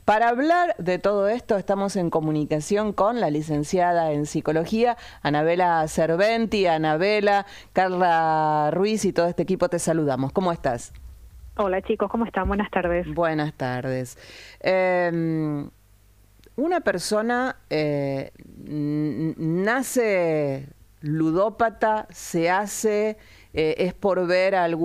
Para hablar de todo esto estamos en comunicación con la licenciada en Psicología, Anabela Serventi. Anabela, Carla Ruiz y todo este equipo te saludamos. ¿Cómo estás? Hola chicos, ¿cómo están? Buenas tardes. Buenas tardes. Una persona nace ludópata, se hace, es por ver a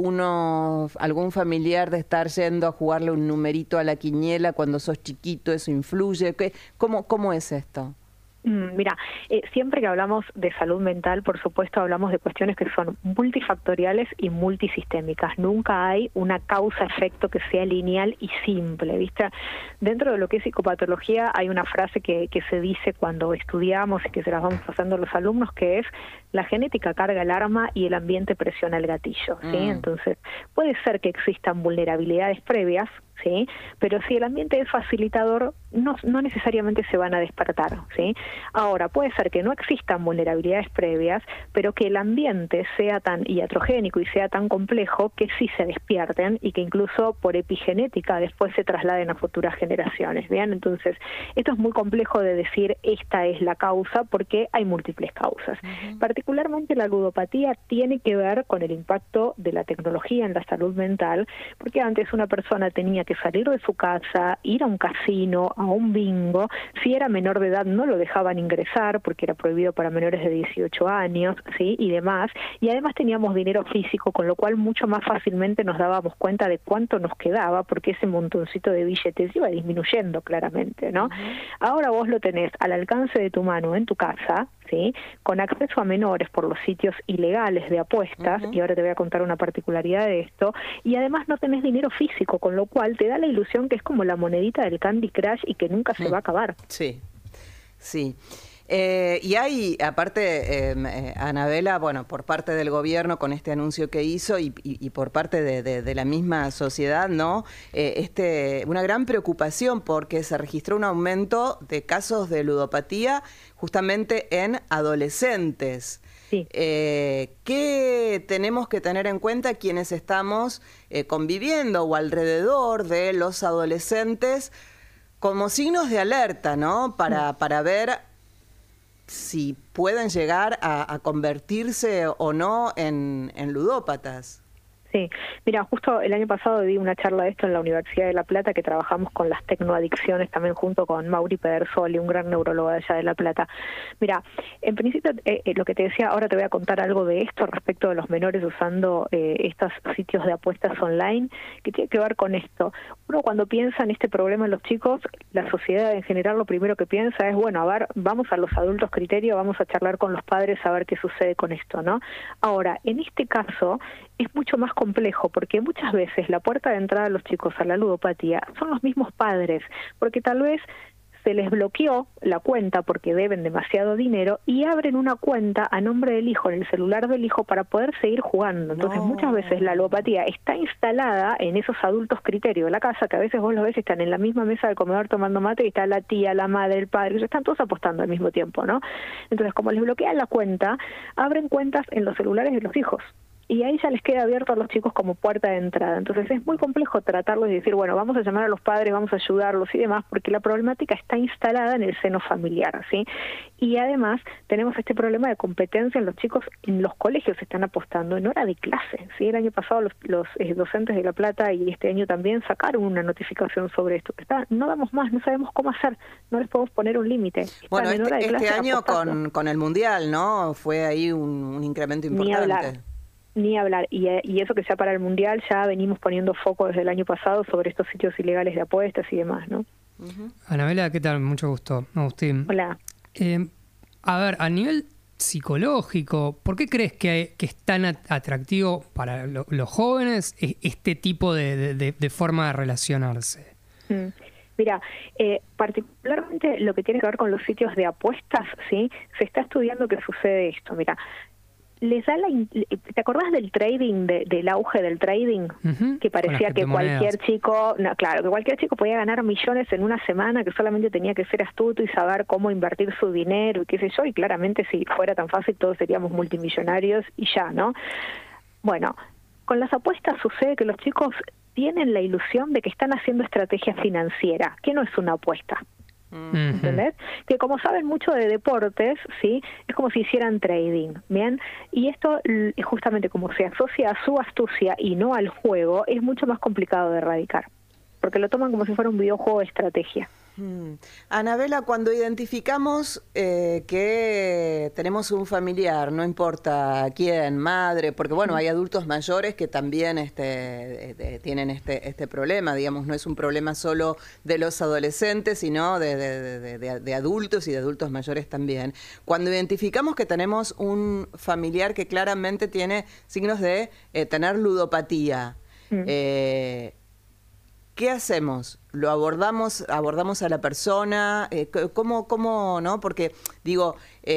algún familiar de estar yendo a jugarle un numerito a la quiniela cuando sos chiquito, eso influye. ¿Cómo es esto? Mira, siempre que hablamos de salud mental, por supuesto, hablamos de cuestiones que son multifactoriales y multisistémicas. Nunca hay una causa-efecto que sea lineal y simple, ¿viste? Dentro de lo que es psicopatología hay una frase que se dice cuando estudiamos y que se las vamos pasando a los alumnos, que es: la genética carga el arma y el ambiente presiona el gatillo, ¿sí? Entonces, puede ser que existan vulnerabilidades previas, ¿sí? Pero si el ambiente es facilitador, no necesariamente se van a despertar, ¿sí? Ahora, puede ser que no existan vulnerabilidades previas, pero que el ambiente sea tan iatrogénico y sea tan complejo que sí se despierten y que incluso por epigenética después se trasladen a futuras generaciones, ¿bien? Entonces, esto es muy complejo de decir esta es la causa porque hay múltiples causas. Particularmente la ludopatía tiene que ver con el impacto de la tecnología en la salud mental, porque antes una persona tenía que salir de su casa, ir a un casino, a un bingo. Si era menor de edad no lo dejaban ingresar porque era prohibido para menores de 18 años, ¿sí? Y demás. Y además teníamos dinero físico, con lo cual mucho más fácilmente nos dábamos cuenta de cuánto nos quedaba, porque ese montoncito de billetes iba disminuyendo claramente, ¿no? Ahora vos lo tenés al alcance de tu mano en tu casa, ¿sí? Con acceso a menores por los sitios ilegales de apuestas, y ahora te voy a contar una particularidad de esto, y además no tenés dinero físico, con lo cual te da la ilusión que es como la monedita del Candy Crush y que nunca se va a acabar. Sí, sí. Y hay, aparte, Anabela, bueno, por parte del gobierno con este anuncio que hizo y por parte de la misma sociedad, ¿no? Una gran preocupación porque se registró un aumento de casos de ludopatía justamente en adolescentes. Sí. ¿Qué tenemos que tener en cuenta quienes estamos conviviendo o alrededor de los adolescentes como signos de alerta, ¿no? Para ver si pueden llegar a convertirse o no en ludópatas. Sí, mira, justo el año pasado di una charla de esto en la Universidad de La Plata, que trabajamos con las tecnoadicciones también junto con Mauri Pedersoli, un gran neurólogo de allá de La Plata. Mira, en principio lo que te decía, ahora te voy a contar algo de esto respecto de los menores usando estos sitios de apuestas online, que tiene que ver con esto. Uno cuando piensa en este problema en los chicos, la sociedad en general lo primero que piensa es, bueno, a ver, vamos a los adultos criterio, vamos a charlar con los padres a ver qué sucede con esto, ¿no? Ahora, en este caso es mucho más complejo, porque muchas veces la puerta de entrada de los chicos a la ludopatía son los mismos padres, porque tal vez se les bloqueó la cuenta porque deben demasiado dinero y abren una cuenta a nombre del hijo, en el celular del hijo, para poder seguir jugando. Entonces muchas veces la ludopatía está instalada en esos adultos criterios de la casa, que a veces vos los ves y están en la misma mesa del comedor tomando mate y está la tía, la madre, el padre, están todos apostando al mismo tiempo, ¿no? Entonces, como les bloquean la cuenta, abren cuentas en los celulares de los hijos. Y ahí ya les queda abierto a los chicos como puerta de entrada. Entonces es muy complejo tratarlos y decir, bueno, vamos a llamar a los padres, vamos a ayudarlos y demás, porque la problemática está instalada en el seno familiar, ¿sí? Y además tenemos este problema de competencia en los chicos, en los colegios se están apostando en hora de clase, ¿sí? El año pasado los docentes de La Plata y este año también sacaron una notificación sobre esto. No damos más, no sabemos cómo hacer, no les podemos poner un límite. Bueno, este año con el Mundial, ¿no? Fue ahí un incremento importante. Ni hablar, y eso que ya para el Mundial ya venimos poniendo foco desde el año pasado sobre estos sitios ilegales de apuestas y demás, ¿no? Anabela, ¿qué tal? Mucho gusto. Agustín. Hola. A ver, a nivel psicológico, ¿por qué crees que es tan atractivo para los jóvenes este tipo de forma de relacionarse? Mira, particularmente lo que tiene que ver con los sitios de apuestas, ¿sí? Se está estudiando que sucede esto. Mira, les da ¿te acordás del trading, del auge del trading? Que parecía que cualquier chico, que cualquier chico podía ganar millones en una semana, que solamente tenía que ser astuto y saber cómo invertir su dinero y qué sé yo, y claramente si fuera tan fácil todos seríamos multimillonarios y ya, ¿no? Bueno, con las apuestas sucede que los chicos tienen la ilusión de que están haciendo estrategia financiera, que no es una apuesta. ¿Entendés? Que como saben mucho de deportes, ¿sí? Es como si hicieran trading, ¿bien? Y esto, justamente como se asocia a su astucia y no al juego, es mucho más complicado de erradicar, porque lo toman como si fuera un videojuego de estrategia. Anabela, cuando identificamos que tenemos un familiar, no importa quién, madre, porque bueno, hay adultos mayores que también tienen este problema, digamos, no es un problema solo de los adolescentes, sino de adultos y de adultos mayores también. Cuando identificamos que tenemos un familiar que claramente tiene signos de tener ludopatía, ¿qué hacemos? ¿Lo abordamos a la persona? ¿Cómo, no? Porque, digo,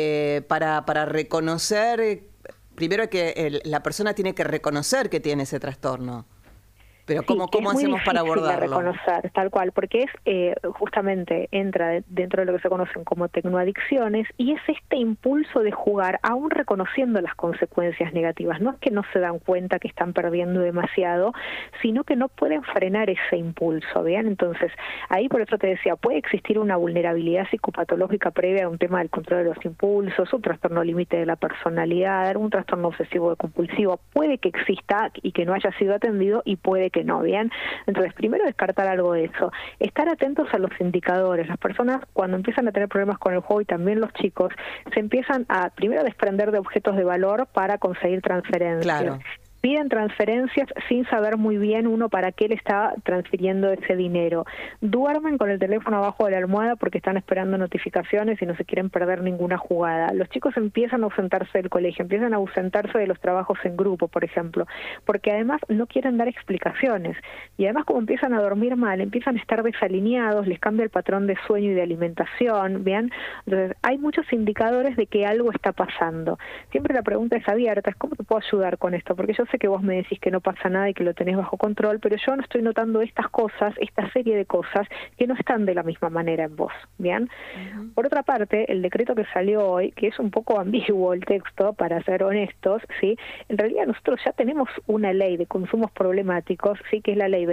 para reconocer, primero que la persona tiene que reconocer que tiene ese trastorno. Pero sí, ¿cómo hacemos para abordarlo? De reconocer, tal cual, porque es justamente entra dentro de lo que se conocen como tecnoadicciones, y es este impulso de jugar aún reconociendo las consecuencias negativas. No es que no se dan cuenta que están perdiendo demasiado, sino que no pueden frenar ese impulso, ¿bien? Entonces, ahí por eso te decía, puede existir una vulnerabilidad psicopatológica previa a un tema del control de los impulsos, un trastorno límite de la personalidad, un trastorno obsesivo compulsivo, puede que exista y que no haya sido atendido, y puede que no, ¿bien? Entonces, primero descartar algo de eso, estar atentos a los indicadores. Las personas, cuando empiezan a tener problemas con el juego, y también los chicos, se empiezan a primero desprender de objetos de valor para conseguir transferencias. Claro. Piden transferencias sin saber muy bien uno para qué le está transfiriendo ese dinero. Duermen con el teléfono abajo de la almohada porque están esperando notificaciones y no se quieren perder ninguna jugada. Los chicos empiezan a ausentarse del colegio, empiezan a ausentarse de los trabajos en grupo, por ejemplo, porque además no quieren dar explicaciones. Y además, como empiezan a dormir mal, empiezan a estar desalineados, les cambia el patrón de sueño y de alimentación, ¿bien? Entonces, hay muchos indicadores de que algo está pasando. Siempre la pregunta es abierta, es ¿cómo te puedo ayudar con esto? Porque yo sé que vos me decís que no pasa nada y que lo tenés bajo control, pero yo no estoy notando estas cosas, esta serie de cosas que no están de la misma manera en vos, ¿bien? Por otra parte, el decreto que salió hoy, que es un poco ambiguo el texto, para ser honestos, ¿sí? En realidad nosotros ya tenemos una ley de consumos problemáticos, ¿sí? Que es la ley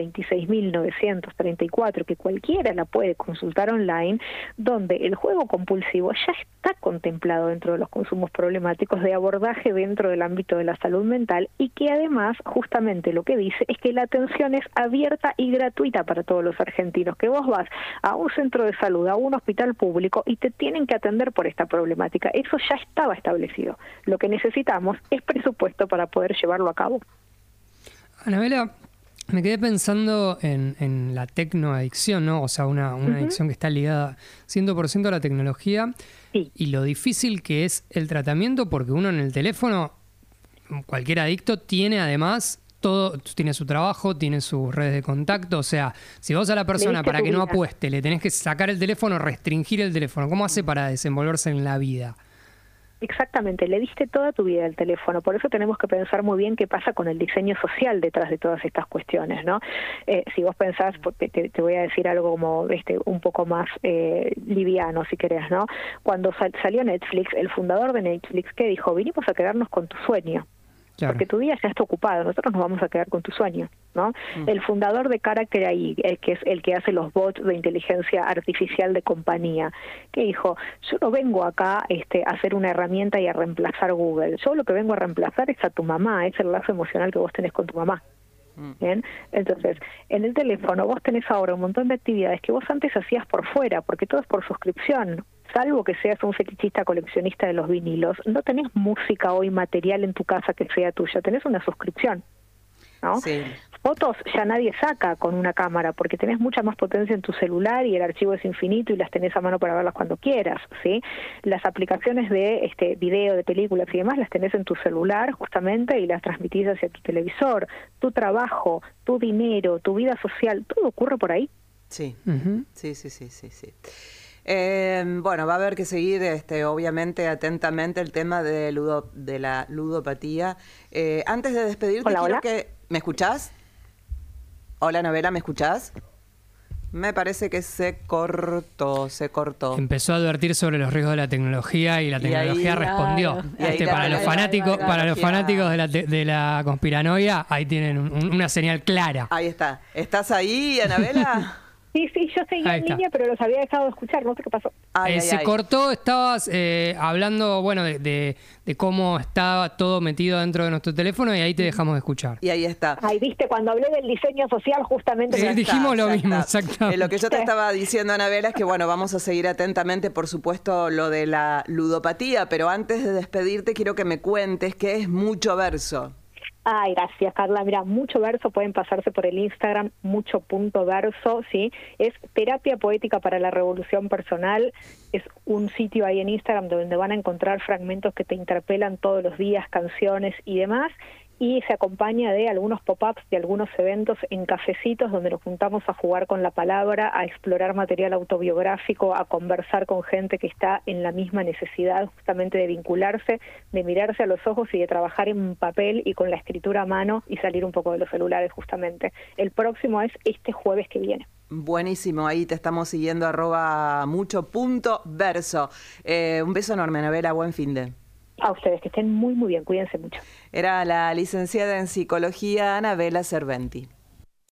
26.934, que cualquiera la puede consultar online, donde el juego compulsivo ya está contemplado dentro de los consumos problemáticos de abordaje dentro del ámbito de la salud mental, y que además justamente lo que dice es que la atención es abierta y gratuita para todos los argentinos, que vos vas a un centro de salud, a un hospital público y te tienen que atender por esta problemática. Eso ya estaba establecido. Lo que necesitamos es presupuesto para poder llevarlo a cabo. Anabela, me quedé pensando en la tecnoadicción, ¿no? O sea, una adicción que está ligada 100% a la tecnología, sí, y lo difícil que es el tratamiento, porque uno en el teléfono, cualquier adicto tiene además todo, tiene su trabajo, tiene sus redes de contacto. O sea, si vos a la persona para que no apueste le tenés que sacar el teléfono, restringir el teléfono, ¿cómo hace para desenvolverse en la vida? Exactamente, le diste toda tu vida al teléfono, por eso tenemos que pensar muy bien qué pasa con el diseño social detrás de todas estas cuestiones, ¿no? Si vos pensás, te voy a decir algo como un poco más liviano, si querés, ¿no? Cuando salió Netflix, el fundador de Netflix, ¿qué dijo? Vinimos a quedarnos con tu sueño. Claro. Porque tu día ya está ocupado, nosotros nos vamos a quedar con tu sueño, ¿no? El fundador de Character AI, que es el que hace los bots de inteligencia artificial de compañía, que dijo, yo no vengo acá a hacer una herramienta y a reemplazar Google, yo lo que vengo a reemplazar es a tu mamá, es el lazo emocional que vos tenés con tu mamá. ¿Bien? Entonces, en el teléfono vos tenés ahora un montón de actividades que vos antes hacías por fuera, porque todo es por suscripción. Salvo que seas un fetichista coleccionista de los vinilos, no tenés música hoy material en tu casa que sea tuya, tenés una suscripción, ¿no? Sí. Fotos ya nadie saca con una cámara porque tenés mucha más potencia en tu celular y el archivo es infinito y las tenés a mano para verlas cuando quieras, ¿sí? Las aplicaciones de video, de películas y demás las tenés en tu celular justamente y las transmitís hacia tu televisor. Tu trabajo, tu dinero, tu vida social, todo ocurre por ahí. Sí, sí. Bueno, va a haber que seguir, obviamente, atentamente el tema de la ludopatía. Antes de despedirte, hola. ¿Me escuchás? Hola, Anabela, ¿me escuchás? Me parece que se cortó. Empezó a advertir sobre los riesgos de la tecnología y la tecnología respondió. Para los fanáticos de la conspiranoia, ahí tienen una señal clara. Ahí está. ¿Estás ahí, Anabela? Sí, yo seguía en línea, pero los había dejado de escuchar, no sé qué pasó. Se cortó, estabas hablando, bueno, de cómo estaba todo metido dentro de nuestro teléfono y ahí te dejamos de escuchar. Y ahí está. Ahí viste, cuando hablé del diseño social, justamente. Dijimos lo mismo, exactamente. Lo que yo te estaba diciendo, Anabela, es que, bueno, vamos a seguir atentamente, por supuesto, lo de la ludopatía, pero antes de despedirte quiero que me cuentes qué es Mucho Verso. Ay, gracias, Carla. Mira, Mucho Verso, pueden pasarse por el Instagram, mucho.verso, ¿sí? Es terapia poética para la revolución personal. Es un sitio ahí en Instagram donde van a encontrar fragmentos que te interpelan todos los días, canciones y demás. Y se acompaña de algunos pop-ups, de algunos eventos en cafecitos donde nos juntamos a jugar con la palabra, a explorar material autobiográfico, a conversar con gente que está en la misma necesidad justamente de vincularse, de mirarse a los ojos y de trabajar en papel y con la escritura a mano y salir un poco de los celulares justamente. El próximo es este jueves que viene. Buenísimo, ahí te estamos siguiendo @mucho.verso. Un beso enorme, Anabela, buen finde. A ustedes, que estén muy, muy bien, cuídense mucho. Era la licenciada en psicología Anabela Serventi.